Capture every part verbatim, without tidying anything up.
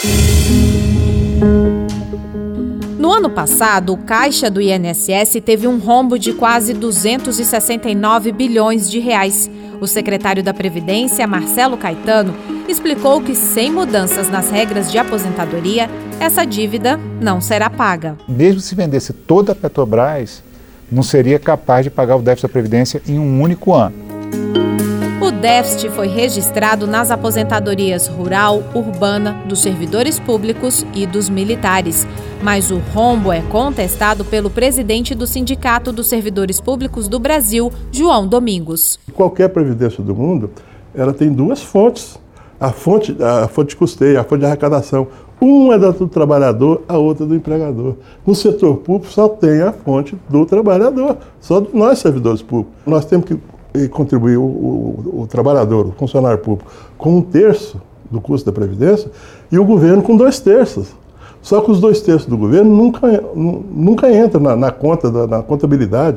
No ano passado, o caixa do I N S S teve um rombo de quase duzentos e sessenta e nove bilhões de reais. O secretário da Previdência, Marcelo Caetano, explicou que sem mudanças nas regras de aposentadoria, essa dívida não será paga. Mesmo se vendesse toda a Petrobras, não seria capaz de pagar o déficit da Previdência em um único ano. O déficit foi registrado nas aposentadorias rural, urbana, dos servidores públicos e dos militares. Mas o rombo é contestado pelo presidente do Sindicato dos Servidores Públicos do Brasil, João Domingos. Qualquer previdência do mundo, ela tem duas fontes. A fonte, a fonte de custeio, a fonte de arrecadação. Uma é do trabalhador, a outra do empregador. No setor público só tem a fonte do trabalhador, só de nós servidores públicos. Nós temos que contribuir o, o, o trabalhador, o funcionário público, com um terço do custo da Previdência e o governo com dois terços. Só que os dois terços do governo nunca, nunca entram na, na conta, da, na contabilidade.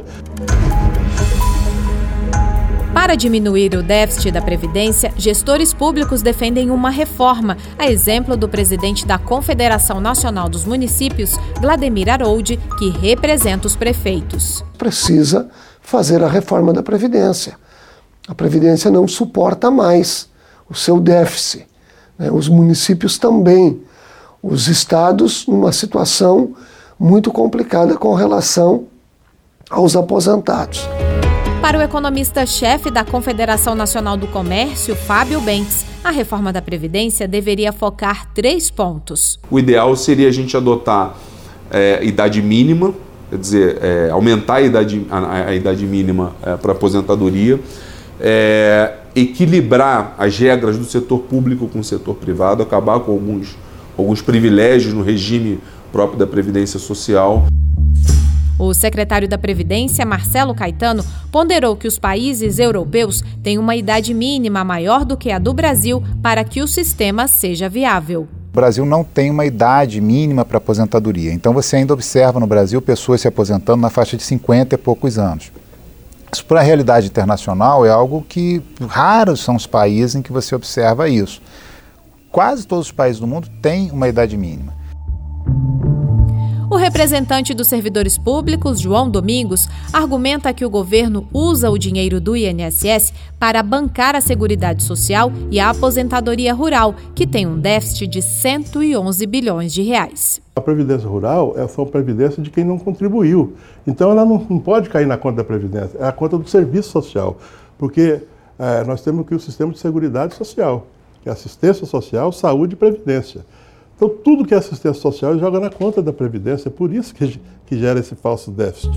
Para diminuir o déficit da Previdência, gestores públicos defendem uma reforma, a exemplo do presidente da Confederação Nacional dos Municípios, Vladimir Aroldi, que representa os prefeitos. Precisa fazer a reforma da Previdência. A Previdência não suporta mais o seu déficit, né? Os municípios também. Os estados numa situação muito complicada com relação aos aposentados. Para o economista-chefe da Confederação Nacional do Comércio, Fábio Bentes, a reforma da Previdência deveria focar três pontos. O ideal seria a gente adotar é, idade mínima, quer dizer, é, aumentar a idade, a, a idade mínima é, para aposentadoria, é, equilibrar as regras do setor público com o setor privado, acabar com alguns, alguns privilégios no regime próprio da Previdência Social. O secretário da Previdência, Marcelo Caetano, ponderou que os países europeus têm uma idade mínima maior do que a do Brasil para que o sistema seja viável. O Brasil não tem uma idade mínima para aposentadoria, então você ainda observa no Brasil pessoas se aposentando na faixa de cinquenta e poucos anos. Isso, para a realidade internacional, é algo que raros são os países em que você observa isso. Quase todos os países do mundo têm uma idade mínima. O representante dos servidores públicos, João Domingos, argumenta que o governo usa o dinheiro do I N S S para bancar a Seguridade Social e a aposentadoria rural, que tem um déficit de cento e onze bilhões de reais. A Previdência Rural é só a Previdência de quem não contribuiu. Então ela não, não pode cair na conta da Previdência, é a conta do Serviço Social, porque é, nós temos aqui o Sistema de Seguridade Social, que é assistência social, saúde e previdência. Então, tudo que é assistência social joga na conta da Previdência, é por isso que, que gera esse falso déficit.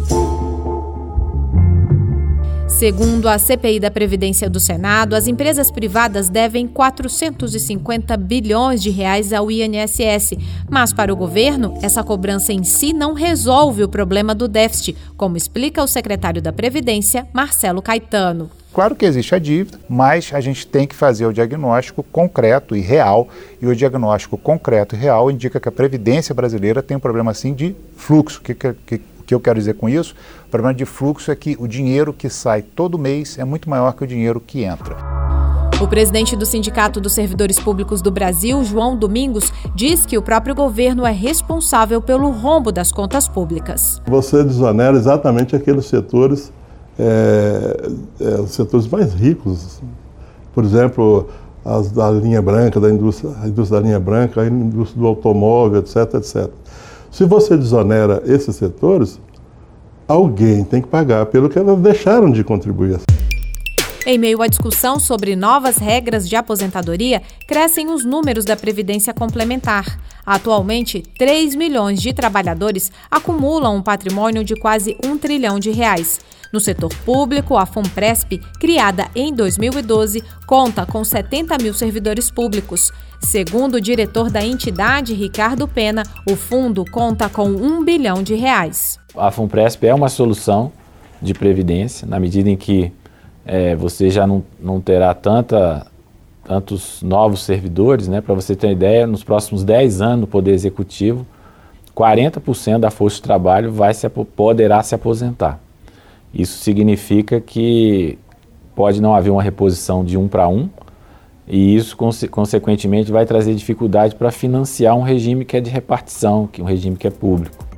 Segundo a C P I da Previdência do Senado, as empresas privadas devem quatrocentos e cinquenta bilhões de reais ao I N S S, mas para o governo, essa cobrança em si não resolve o problema do déficit, como explica o secretário da Previdência, Marcelo Caetano. Claro que existe a dívida, mas a gente tem que fazer o diagnóstico concreto e real, e o diagnóstico concreto e real indica que a Previdência brasileira tem um problema assim de fluxo. O que, que, que eu quero dizer com isso? O problema de fluxo é que o dinheiro que sai todo mês é muito maior que o dinheiro que entra. O presidente do Sindicato dos Servidores Públicos do Brasil, João Domingos, diz que o próprio governo é responsável pelo rombo das contas públicas. Você desonera exatamente aqueles setores É, é, os setores mais ricos, por exemplo, as da linha branca, da indústria, a indústria da linha branca, a indústria do automóvel, etc, etcétera. Se você desonera esses setores, alguém tem que pagar pelo que elas deixaram de contribuir. Em meio à discussão sobre novas regras de aposentadoria, crescem os números da Previdência Complementar. Atualmente, três milhões de trabalhadores acumulam um patrimônio de quase um trilhão de reais. No setor público, a FUNPRESP, criada em dois mil e doze, conta com setenta mil servidores públicos. Segundo o diretor da entidade, Ricardo Pena, o fundo conta com um bilhão de reais. A FUNPRESP é uma solução de previdência, na medida em que é, você já não, não terá tanta, tantos novos servidores, né? Para você ter uma ideia, nos próximos dez anos no Poder Executivo, quarenta por cento da força de trabalho vai se, poderá se aposentar. Isso significa que pode não haver uma reposição de um para um E isso, conse consequentemente, vai trazer dificuldade para financiar um regime que é de repartição, que é um regime que é público.